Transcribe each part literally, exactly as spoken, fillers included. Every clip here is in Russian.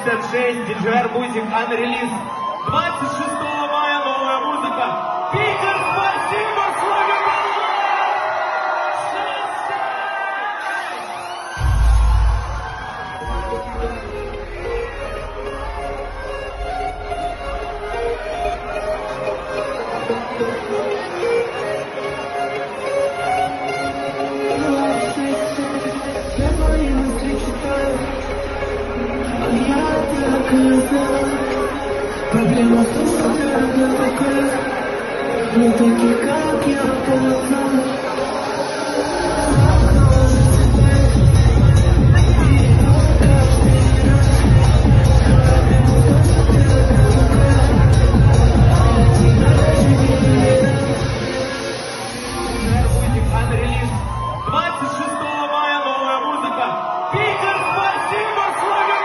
шестьдесят шесть, диджей Арбузик, анрелиз. двадцать шестого мая новая музыка. Питер, спасибо, словим проблема в том, что ты одна такая, не таких, как я, полотна. анрелиз. двадцать шестого мая новая музыка. Питер, спасибо, словим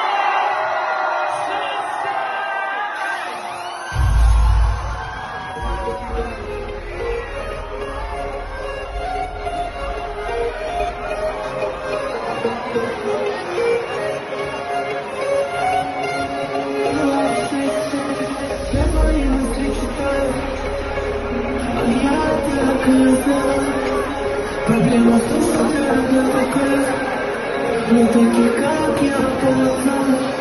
Я твои мысли читаю, а я такая знала. Проблема в том, что ты одна такая, не таких, как я, полотна.